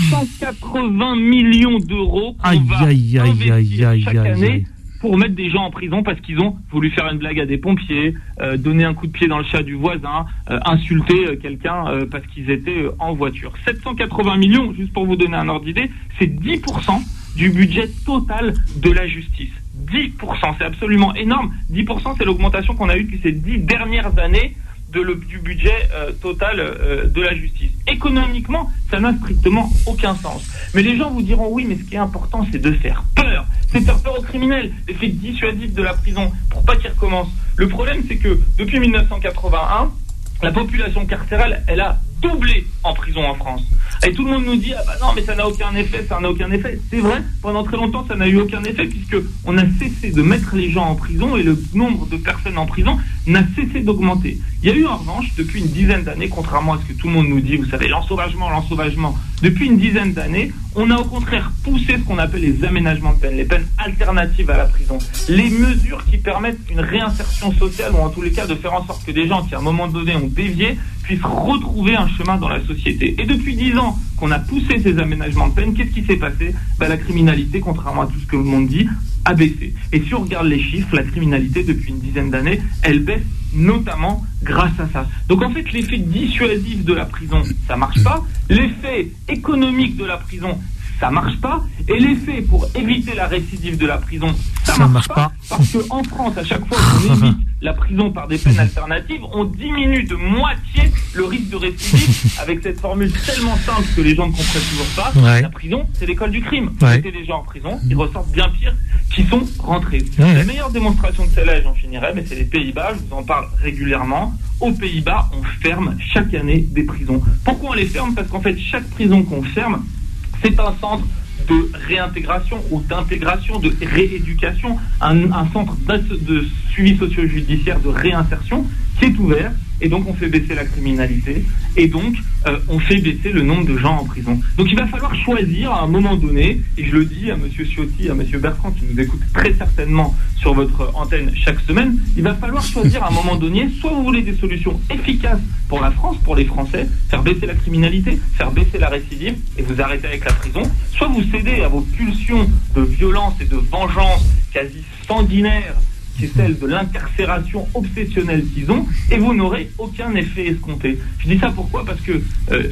780 millions d'euros qu'on va investir chaque année pour mettre des gens en prison parce qu'ils ont voulu faire une blague à des pompiers, donner un coup de pied dans le chat du voisin, insulter quelqu'un parce qu'ils étaient en voiture. 780 millions, juste pour vous donner un ordre d'idée, c'est 10% du budget total de la justice. 10%, c'est absolument énorme. 10%, c'est l'augmentation qu'on a eue depuis ces 10 dernières années du budget total de la justice. Économiquement, ça n'a strictement aucun sens. Mais les gens vous diront oui, mais ce qui est important, c'est de faire peur. C'est faire peur aux criminels, l'effet dissuasif de la prison, pour pas qu'ils recommencent. Le problème, c'est que depuis 1981, la population carcérale, elle a doublé en prison en France. Et tout le monde nous dit ah bah non mais ça n'a aucun effet, ça n'a aucun effet. C'est vrai, pendant très longtemps ça n'a eu aucun effet puisque on a cessé de mettre les gens en prison et le nombre de personnes en prison n'a cessé d'augmenter. Il y a eu en revanche depuis une dizaine d'années, contrairement à ce que tout le monde nous dit, vous savez, l'ensauvagement, depuis une dizaine d'années, on a au contraire poussé ce qu'on appelle les aménagements de peine, les peines alternatives à la prison, les mesures qui permettent une réinsertion sociale ou en tous les cas de faire en sorte que des gens qui à un moment donné ont dévié puissent retrouver un chemin dans la société. Et depuis 10 ans qu'on a poussé ces aménagements de peine, qu'est-ce qui s'est passé ? La criminalité, contrairement à tout ce que le monde dit, a baissé. Et si on regarde les chiffres, la criminalité depuis une dizaine d'années, elle baisse notamment grâce à ça. Donc en fait, l'effet dissuasif de la prison, ça marche pas. L'effet économique de la prison, ça marche pas. Et l'effet pour éviter la récidive de la prison, ça marche pas. Parce qu'en France, à chaque fois qu'on évite la prison par des peines alternatives, on diminue de moitié le risque de récidive avec cette formule tellement simple que les gens ne comprennent toujours pas. Ouais. La prison, c'est l'école du crime. Ouais. Mettez les gens en prison, ils ressortent bien pire qu'ils sont rentrés. Ouais. La meilleure démonstration de celle-là, j'en finirai, mais c'est les Pays-Bas, je vous en parle régulièrement. Aux Pays-Bas, on ferme chaque année des prisons. Pourquoi on les ferme ? Parce qu'en fait, chaque prison qu'on ferme, c'est un centre de réintégration ou d'intégration, de rééducation, un centre de suivi socio-judiciaire, de réinsertion qui est ouvert, et donc on fait baisser la criminalité, et donc on fait baisser le nombre de gens en prison. Donc il va falloir choisir à un moment donné, et je le dis à M. Ciotti, à M. Bertrand qui nous écoute très certainement sur votre antenne chaque semaine, il va falloir choisir à un moment donné, soit vous voulez des solutions efficaces pour la France, pour les Français, faire baisser la criminalité, faire baisser la récidive, et vous arrêter avec la prison, soit vous cédez à vos pulsions de violence et de vengeance quasi sanguinaires, c'est celle de l'incarcération obsessionnelle qu'ils ont, et vous n'aurez aucun effet escompté. Je dis ça pourquoi ? Parce que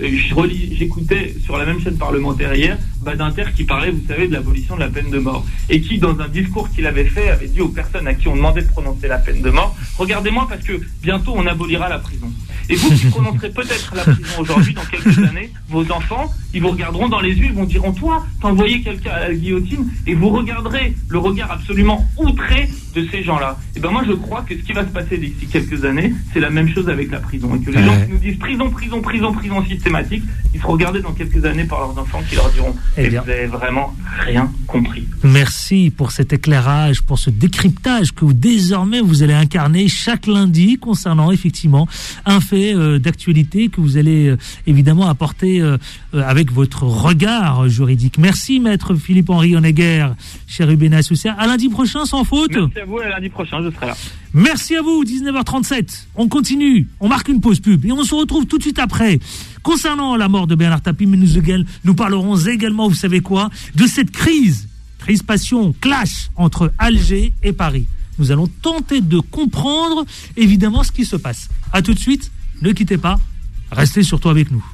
j'écoutais sur la même chaîne parlementaire hier Badinter qui parlait, vous savez, de l'abolition de la peine de mort, et qui, dans un discours qu'il avait fait, avait dit aux personnes à qui on demandait de prononcer la peine de mort, regardez-moi parce que bientôt on abolira la prison. Et vous qui prononcerez peut-être la prison aujourd'hui, dans quelques années, vos enfants, ils vous regarderont dans les yeux, ils vont diront toi, t'as envoyé quelqu'un à la guillotine, et vous regarderez le regard absolument outré de ces gens-là. Et ben moi je crois que ce qui va se passer d'ici quelques années, c'est la même chose avec la prison, et que les gens qui nous disent prison systématique, ils se regarderont dans quelques années par leurs enfants qui leur diront vous avez vraiment rien compris.
Merci pour cet éclairage, pour ce décryptage que désormais vous allez incarner chaque lundi concernant effectivement un fait d'actualité que vous allez évidemment apporter avec votre regard juridique. Merci maître Philippe-Henri Honegger, Chérubin associé. À lundi prochain sans faute.
Merci à vous, à lundi prochain, je serai là.
Merci à vous, 19h37. On continue, on marque une pause pub et on se retrouve tout de suite après. Concernant la mort de Bernard Tapie, mais nous parlerons également, vous savez quoi, de cette crispation, clash entre Alger et Paris. Nous allons tenter de comprendre évidemment ce qui se passe. À tout de suite, ne quittez pas, restez surtout avec nous.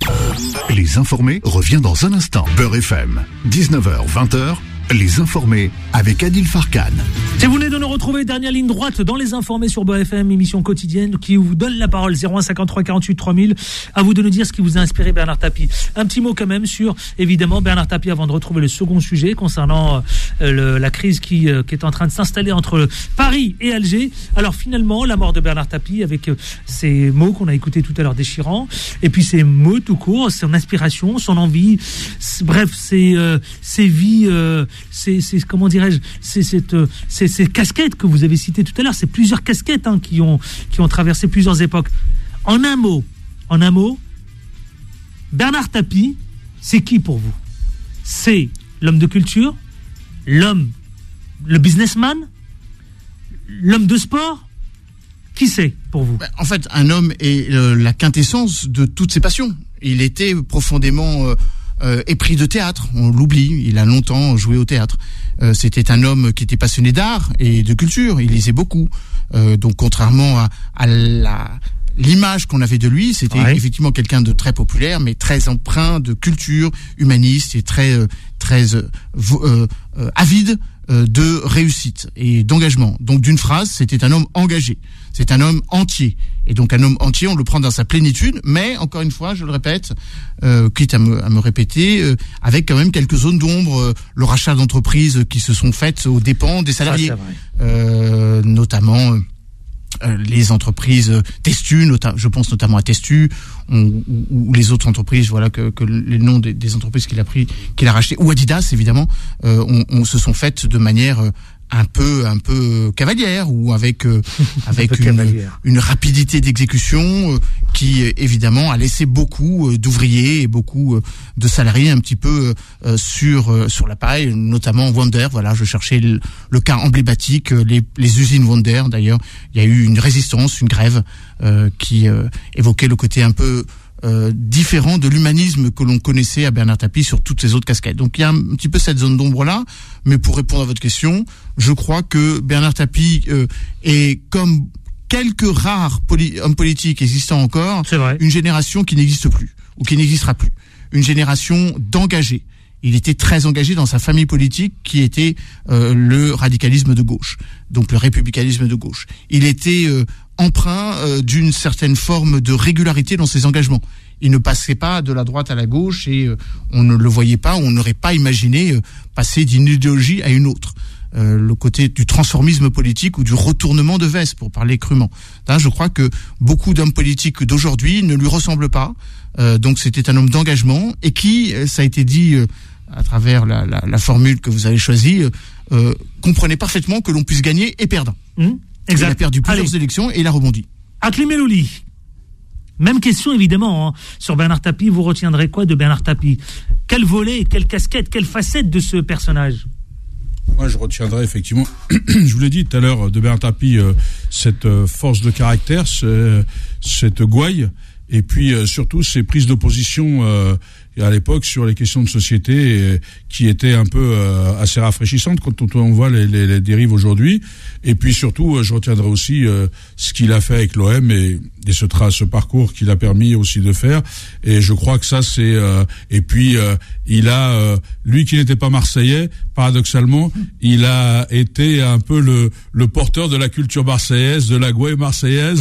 Les informés revient dans un instant. Beurre FM, 19h, 20h. Les informés avec Adil Farkan.
Si vous venez de nous retrouver, dernière ligne droite dans les informés sur Beurre FM, émission quotidienne qui vous donne la parole, 01 53 48 3000. À vous de nous dire ce qui vous a inspiré Bernard Tapie. Un petit mot quand même sur, évidemment, Bernard Tapie avant de retrouver le second sujet concernant la crise qui est en train de s'installer entre Paris et Alger. Alors finalement, la mort de Bernard Tapie avec ces mots qu'on a écoutés tout à l'heure déchirants, et puis ces mots tout court, son inspiration, son envie, bref, ses vies... c'est comment dirais-je, ces casquettes que vous avez citées tout à l'heure, c'est plusieurs casquettes qui ont traversé plusieurs époques. En un mot, Bernard Tapie, c'est qui pour vous ? C'est l'homme de culture, le businessman, l'homme de sport, Qui c'est pour vous?
En fait, un homme est la quintessence de toutes ses passions. Il était profondément épris de théâtre, on l'oublie, il a longtemps joué au théâtre. C'était un homme qui était passionné d'art et de culture, il lisait beaucoup. Donc contrairement à l'image qu'on avait de lui, c'était effectivement quelqu'un de très populaire, mais très empreint de culture humaniste et très avide de réussite et d'engagement. Donc d'une phrase, c'était un homme engagé, c'est un homme entier. Et donc un homme entier, on le prend dans sa plénitude, mais encore une fois, je le répète, quitte à me répéter, avec quand même quelques zones d'ombre, le rachat d'entreprises qui se sont faites aux dépens des salariés, notamment les entreprises Testu, je pense notamment à Testu, ou les autres entreprises, voilà que les noms des entreprises qu'il a rachetées, ou Adidas évidemment, se sont faites de manière un peu cavalière, ou avec une rapidité d'exécution qui évidemment a laissé beaucoup d'ouvriers et beaucoup de salariés un petit peu sur la paille, notamment Wonder. Voilà, je cherchais le cas emblématique, les usines Wonder. D'ailleurs, il y a eu une résistance, une grève qui évoquait le côté un peu différent de l'humanisme que l'on connaissait à Bernard Tapie sur toutes ses autres casquettes. Donc il y a un petit peu cette zone d'ombre-là, mais pour répondre à votre question, je crois que Bernard Tapie est comme quelques rares hommes politiques existant encore, une génération qui n'existe plus, ou qui n'existera plus. Une génération d'engagés. Il était très engagé dans sa famille politique qui était le radicalisme de gauche, donc le républicanisme de gauche. Il était empreint d'une certaine forme de régularité dans ses engagements. Il ne passait pas de la droite à la gauche et on ne le voyait pas, on n'aurait pas imaginé passer d'une idéologie à une autre. Le côté du transformisme politique ou du retournement de veste, pour parler crûment. Là, je crois que beaucoup d'hommes politiques d'aujourd'hui ne lui ressemblent pas. Donc c'était un homme d'engagement et qui, ça a été dit à travers la formule que vous avez choisie, comprenait parfaitement que l'on puisse gagner et perdre.
Exact.
Il a perdu plusieurs élections et il a rebondi.
Akli Melouli. Même question évidemment sur Bernard Tapie. Vous retiendrez quoi de Bernard Tapie? Quel volet, quelle casquette, quelle facette de ce personnage?
Moi, je retiendrai effectivement, je vous l'ai dit tout à l'heure, de Bernard Tapie, cette force de caractère, cette gouaille, et puis surtout ces prises d'opposition à l'époque sur les questions de société qui étaient un peu assez rafraîchissantes quand on voit les dérives aujourd'hui. Et puis surtout, je retiendrai aussi ce qu'il a fait avec l'OM et ce parcours qu'il a permis aussi de faire. Et je crois que ça c'est et puis il a lui qui n'était pas marseillais, paradoxalement, il a été un peu le porteur de la culture marseillaise, de la gouaille marseillaise,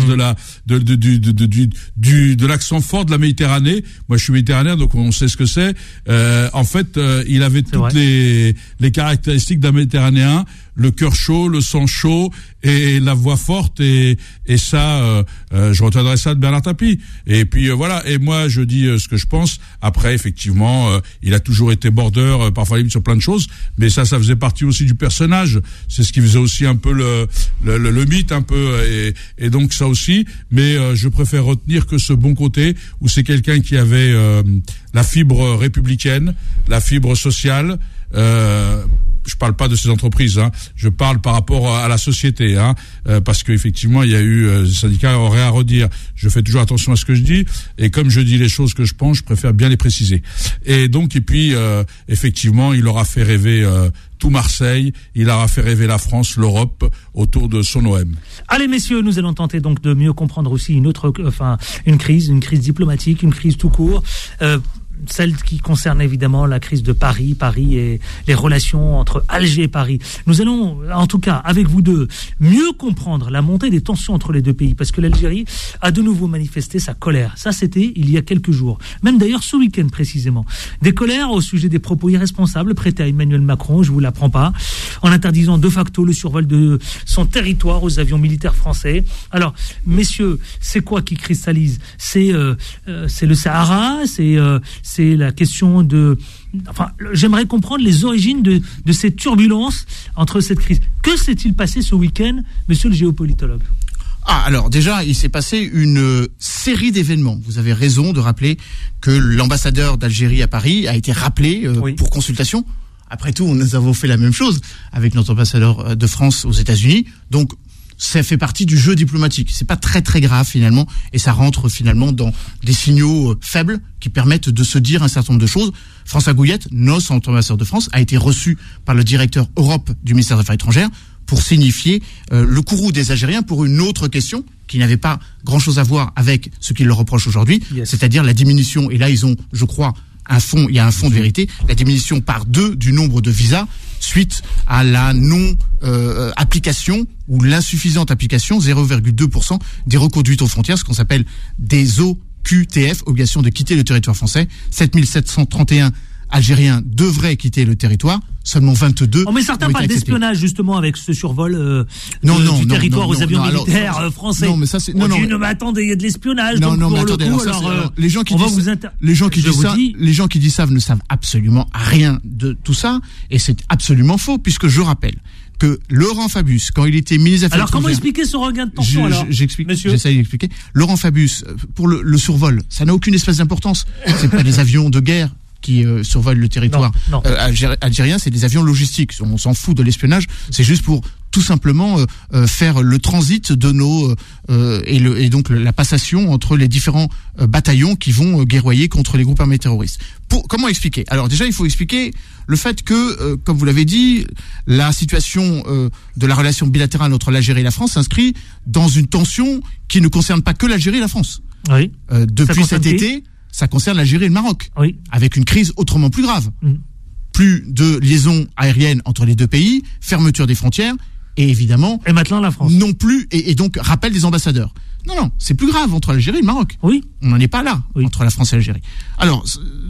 de l'accent fort de la Méditerranée. Moi, je suis méditerranéen, donc on sait ce que c'est. En fait, il avait toutes les caractéristiques d'un Méditerranéen, le cœur chaud, le sang chaud et la voix forte et ça, je retiendrai ça de Bernard Tapie. Et puis voilà. Et moi, je dis ce que je pense. Après, effectivement, il a toujours été border, parfois limite sur plein de choses, mais ça faisait partie aussi du personnage. C'est ce qui faisait aussi un peu le mythe, un peu, et donc ça aussi. Mais je préfère retenir que ce bon côté où c'est quelqu'un qui avait la fibre républicaine, la fibre sociale. Je parle pas de ces entreprises, je parle par rapport à la société, parce qu'effectivement il y a eu des syndicats auraient à redire. Je fais toujours attention à ce que je dis, et comme je dis les choses que je pense, je préfère bien les préciser. Et puis effectivement, il aura fait rêver tout Marseille, il aura fait rêver la France, l'Europe autour de son OM.
Allez messieurs, nous allons tenter donc de mieux comprendre aussi une crise diplomatique, une crise tout court. Celle qui concerne évidemment la crise de Paris et les relations entre Alger et Paris. Nous allons, en tout cas, avec vous deux, mieux comprendre la montée des tensions entre les deux pays, parce que l'Algérie a de nouveau manifesté sa colère. Ça, c'était il y a quelques jours. Même d'ailleurs ce week-end précisément. Des colères au sujet des propos irresponsables prêtés à Emmanuel Macron, je vous l'apprends pas, en interdisant de facto le survol de son territoire aux avions militaires français. Alors, messieurs, c'est quoi qui cristallise? C'est le Sahara, c'est la question de... Enfin, j'aimerais comprendre les origines de ces turbulences entre cette crise. Que s'est-il passé ce week-end, monsieur le géopolitologue?
Alors déjà, il s'est passé une série d'événements. Vous avez raison de rappeler que l'ambassadeur d'Algérie à Paris a été rappelé pour consultation. Après tout, nous avons fait la même chose avec notre ambassadeur de France aux États-Unis. Donc, ça fait partie du jeu diplomatique. C'est pas très très grave finalement, et ça rentre finalement dans des signaux faibles qui permettent de se dire un certain nombre de choses. François Gouillette, notre ambassadeur de France, a été reçu par le directeur Europe du ministère des Affaires étrangères pour signifier le courroux des Algériens pour une autre question qui n'avait pas grand-chose à voir avec ce qu'ils leur reprochent aujourd'hui, c'est-à-dire la diminution. Et là, ils ont, je crois, il y a un fond de vérité, la diminution par 2 du nombre de visas suite à la non-application ou l'insuffisante application, 0,2% des reconduites aux frontières, ce qu'on s'appelle des OQTF, obligation de quitter le territoire français. 7731 Algériens devraient quitter le territoire, seulement 22.
Mais certains parlent d'espionnage justement avec ce survol du territoire aux avions militaires français.
Non, mais ça c'est
mais attendez, il y a de l'espionnage.
Non, mais attendez, les gens qui disent ça ne savent absolument rien de tout ça, et c'est absolument faux, puisque je rappelle que Laurent Fabius, quand il était ministre des Affaires étrangères...
Alors comment expliquer ce regain de tension alors ?
J'essaie d'expliquer. Laurent Fabius, pour le survol, ça n'a aucune espèce d'importance. C'est pas des avions de guerre qui survolent le territoire algérien, c'est des avions logistiques. On s'en fout de l'espionnage, c'est juste pour tout simplement faire le transit de nos et donc la passation entre les différents bataillons qui vont guerroyer contre les groupes armés terroristes. Comment expliquer ? Alors déjà, il faut expliquer le fait que, comme vous l'avez dit, la situation de la relation bilatérale entre l'Algérie et la France s'inscrit dans une tension qui ne concerne pas que l'Algérie et la France.
Oui.
Depuis cet été, ça concerne l'Algérie et le Maroc, avec une crise autrement plus grave. Plus de liaisons aériennes entre les deux pays, fermeture des frontières, et évidemment...
Et maintenant la France.
Non plus, et donc rappel des ambassadeurs. Non, c'est plus grave entre l'Algérie et le Maroc.
Oui.
On n'en est pas là, entre la France et l'Algérie. Alors,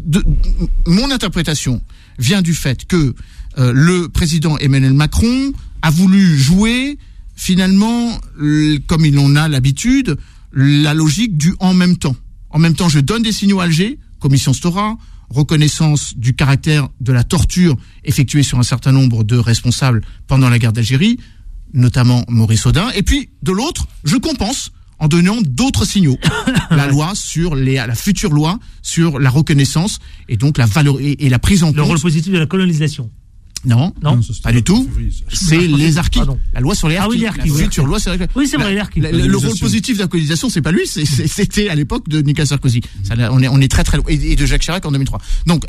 mon interprétation vient du fait que le président Emmanuel Macron a voulu jouer, finalement, comme il en a l'habitude, la logique du « en même temps ». En même temps, je donne des signaux à Alger, commission Stora, reconnaissance du caractère de la torture effectuée sur un certain nombre de responsables pendant la guerre d'Algérie, notamment Maurice Audin. Et puis, de l'autre, je compense en donnant d'autres signaux. La future loi sur la reconnaissance et donc la valeur et la prise en compte.
Le rôle positif de la colonisation.
Non, pas du tout. C'est les harkis. La loi sur les harkis.
Les harkis.
La future loi sur les harkis.
Oui, c'est vrai, les harkis.
Le rôle positif de la colonisation, c'est pas lui, c'était à l'époque de Nicolas Sarkozy. On est très très loin. Et de Jacques Chirac en 2003. Donc,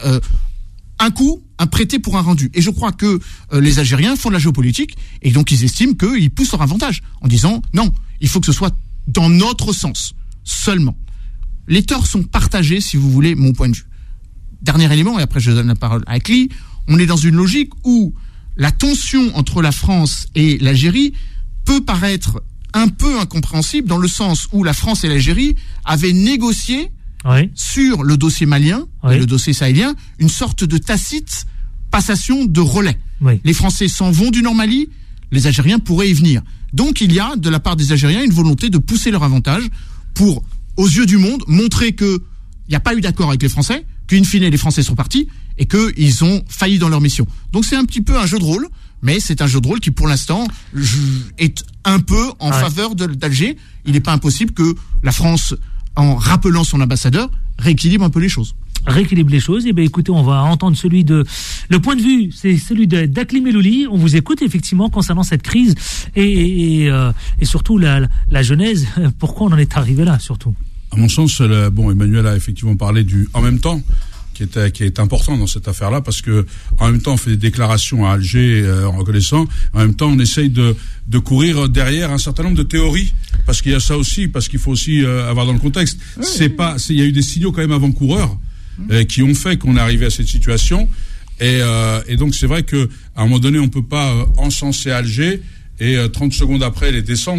un prêté pour un rendu. Et je crois que les Algériens font de la géopolitique, et donc ils estiment qu'ils poussent leur avantage en disant non, il faut que ce soit dans notre sens seulement. Les torts sont partagés, si vous voulez, mon point de vue. Dernier élément, et après je donne la parole à Akli. On est dans une logique où la tension entre la France et l'Algérie peut paraître un peu incompréhensible, dans le sens où la France et l'Algérie avaient négocié sur le dossier malien et le dossier sahélien une sorte de tacite passation de relais. Les Français s'en vont du Nord Mali, les Algériens pourraient y venir. Donc il y a, de la part des Algériens, une volonté de pousser leur avantage pour, aux yeux du monde, montrer qu'il n'y a pas eu d'accord avec les Français, qu'in fine les Français sont partis et qu'ils ont failli dans leur mission. Donc c'est un petit peu un jeu de rôle, mais c'est un jeu de rôle qui pour l'instant est un peu en faveur d'Alger. Il n'est pas impossible que la France, en rappelant son ambassadeur, rééquilibre un peu les choses.
Rééquilibre les choses. Eh bien, écoutez, on va entendre le point de vue, c'est celui d'Akli Melouli. On vous écoute effectivement concernant cette crise et surtout la genèse. Pourquoi on en est arrivé là, surtout?
À mon sens, Emmanuel a effectivement parlé du en même temps, qui est important dans cette affaire-là, parce que en même temps on fait des déclarations à Alger en reconnaissant, en même temps on essaye de courir derrière un certain nombre de théories, parce qu'il y a ça aussi, parce qu'il faut aussi avoir dans le contexte. Il y a eu des signaux quand même avant-coureurs qui ont fait qu'on est arrivé à cette situation, et donc c'est vrai que à un moment donné on peut pas encenser Alger et 30 secondes après les descendre.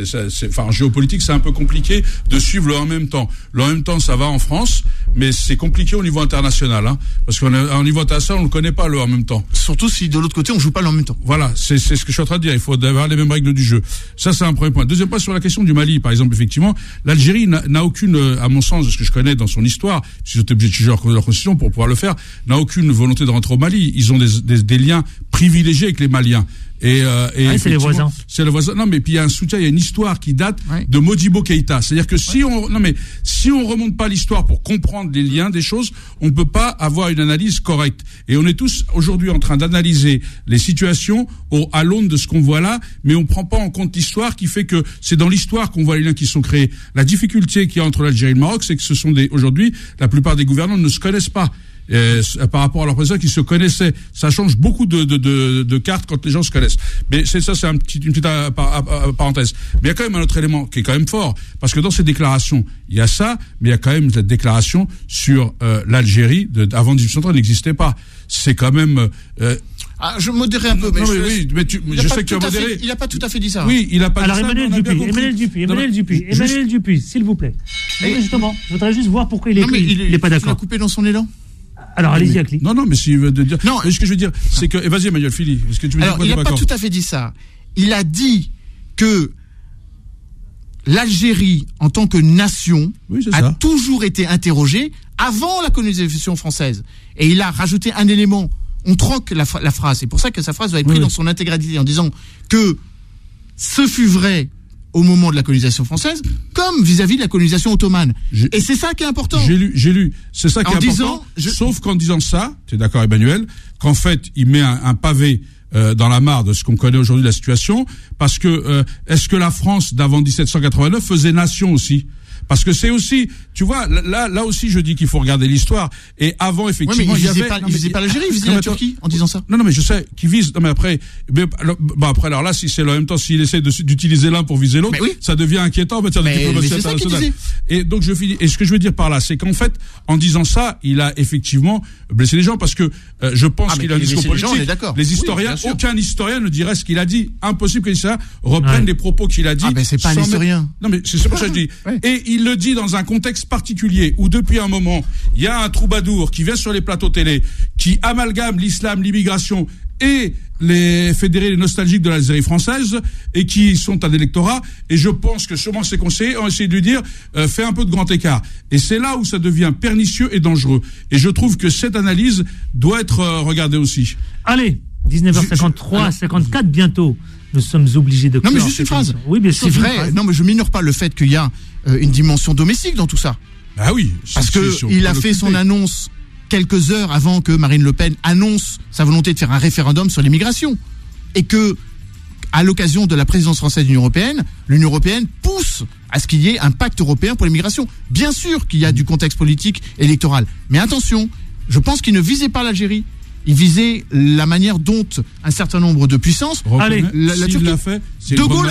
En géopolitique c'est un peu compliqué de suivre le en même temps. Le en même temps ça va en France, mais c'est compliqué au niveau international, parce qu'au niveau international on ne connaît pas le en même temps.
Surtout si de l'autre côté on joue pas le en même temps.
Voilà, c'est ce que je suis en train de dire. Il faut avoir les mêmes règles du jeu. Ça c'est un premier point. Deuxième point, sur la question du Mali, par exemple, effectivement, l'Algérie n'a aucune, à mon sens, de ce que je connais dans son histoire, si j'étais obligé de juger leur constitution pour pouvoir le faire, n'a aucune volonté de rentrer au Mali. Ils ont des liens privilégiés avec les Maliens. Et
c'est les voisins.
C'est le voisin. Non, mais puis il y a un soutien, il y a une histoire qui date de Modibo Keïta. C'est-à-dire que si on remonte pas l'histoire pour comprendre les liens des choses, on ne peut pas avoir une analyse correcte. Et on est tous aujourd'hui en train d'analyser les situations à l'aune de ce qu'on voit là, mais on prend pas en compte l'histoire qui fait que c'est dans l'histoire qu'on voit les liens qui sont créés. La difficulté qu'il y a entre l'Algérie et le Maroc, c'est que ce sont aujourd'hui, la plupart des gouvernants ne se connaissent pas. Par rapport à leurs présidents qui se connaissaient, ça change beaucoup de cartes quand les gens se connaissent. Mais c'est une petite parenthèse. Mais il y a quand même un autre élément qui est quand même fort, parce que dans ces déclarations, il y a ça, mais il y a quand même cette déclaration sur l'Algérie avant 1830 n'existait pas. C'est quand même.
Je modérais un peu, mais
je sais que tu as modéré.
Il n'a pas tout à fait dit ça.
Oui, il n'a pas dit ça.
Alors Emmanuel Dupuis, s'il vous plaît. Justement, je voudrais juste voir pourquoi il est pas d'accord.
Il a coupé dans son élan.
Alors, allez-y, Akli.
Non, mais s'il veut dire. Non, mais ce que je veux dire, c'est que. Vas-y, Emmanuel, Philippe. Est-ce que tu veux dire
il n'a pas tout à fait dit ça. Il a dit que l'Algérie, en tant que nation, a toujours été interrogée avant la colonisation française. Et il a rajouté un élément. On troque la phrase. C'est pour ça que sa phrase doit être prise dans son intégralité, en disant que ce fut vrai au moment de la colonisation française, comme vis-à-vis de la colonisation ottomane. Et c'est ça qui est important.
J'ai lu. C'est ça qui est important. Sauf qu'en disant ça, tu es d'accord, Emmanuel, qu'en fait, il met un pavé dans la mare de ce qu'on connaît aujourd'hui de la situation, parce que est-ce que la France d'avant 1789 faisait nation aussi ? Parce que c'est aussi, tu vois, là aussi je dis qu'il faut regarder l'histoire. Et avant, effectivement,
il visait pas l'Algérie, il visait la Turquie en disant ça.
Non, mais je sais qu'il vise. Non, mais après, alors là, si c'est en même temps, s'il essaie d'utiliser l'un pour viser l'autre, ça devient inquiétant en matière de diplomatie internationale. Et donc je finis. Et ce que je veux dire par là, c'est qu'en fait, en disant ça, il a effectivement blessé les gens, parce que je pense qu'il a un discours politique. Les historiens, aucun historien ne dirait ce qu'il a dit. Impossible que les historiens reprennent les propos qu'il a dit.
Ah, mais c'est pas un historien.
Non, mais c'est pour ça que je dis. Et il le dit dans un contexte particulier où depuis un moment, il y a un troubadour qui vient sur les plateaux télé, qui amalgame l'islam, l'immigration et les fédérés, les nostalgiques de l'Algérie française, et qui sont à l'électorat. Et je pense que sûrement ses conseillers ont essayé de lui dire fais un peu de grand écart. Et c'est là où ça devient pernicieux et dangereux. Et je trouve que cette analyse doit être regardée aussi.
Allez, 19h53, 54 bientôt. Nous sommes obligés de.
Non, mais juste une phrase.
Oui, bien sûr.
C'est vrai. Non, mais je minore pas le fait qu'il y a une dimension domestique dans tout ça.
Ah oui.
Parce que il a fait son annonce quelques heures avant que Marine Le Pen annonce sa volonté de faire un référendum sur l'immigration, et que, à l'occasion de la présidence française de l'Union européenne pousse à ce qu'il y ait un pacte européen pour l'immigration. Bien sûr qu'il y a du contexte politique électoral, mais attention, je pense qu'il ne visait pas l'Algérie. Il visait la manière dont un certain nombre de puissances.
Allez,
la Turquie l'a fait. C'est
De Gaulle.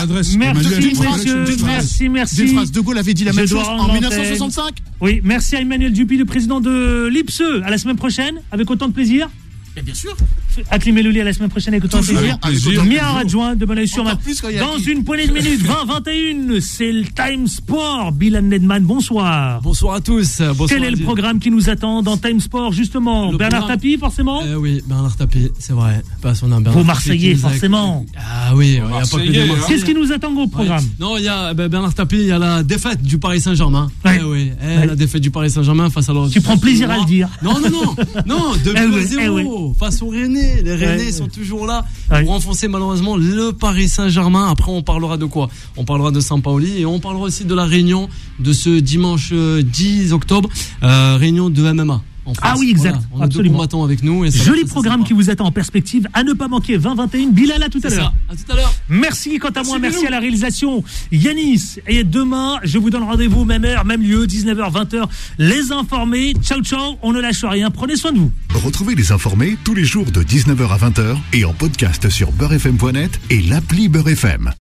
Merci.
De Gaulle avait dit la même chose en 1965.
Oui, merci à Emmanuel Dupuis, le président de l'IPSE. À la semaine prochaine, avec autant de plaisir.
Bien sûr.
Akli Melouli à la semaine prochaine avec autant de plaisir. Mia adjoint de Bonneuil-sur-Marne. Dans une poignée de minutes, 20-21, c'est le Time Sport. Bilan Nedman, bonsoir.
Bonsoir à tous. Bonsoir.
Quel est le programme qui nous attend dans Time Sport, justement? Bernard Tapie, forcément?
Oui, Bernard Tapie, c'est vrai. Pas son nom.
Pour Marseillais, forcément.
Ah oui, il n'y a pas que des Marseillais.
Qu'est-ce qui nous attend au programme?
Non, il y a Bernard Tapie, il y a la défaite du Paris Saint-Germain. La défaite du Paris Saint-Germain face à l'autre.
Tu prends plaisir à le dire.
Non, 2-0 face aux Rennais. Les Rennais sont toujours là pour renforcer malheureusement le Paris Saint-Germain. Après, on parlera de quoi? On parlera de Sampaoli et on parlera aussi de la réunion de ce dimanche 10 octobre, réunion de MMA.
Ah oui, exact.
Voilà, on a deux combattants avec nous. Et
joli programme qui vous attend en perspective. À ne pas manquer, 20-21. Bilal, à tout à l'heure.
À tout à l'heure.
Merci, quant à moi, merci à la réalisation. Yanis. Et demain, je vous donne rendez-vous, même heure, même lieu, 19h, 20h. Les informés. Ciao, on ne lâche rien. Prenez soin de vous.
Retrouvez les informés tous les jours de 19h à 20h et en podcast sur beurrefm.net et l'appli Beurre FM.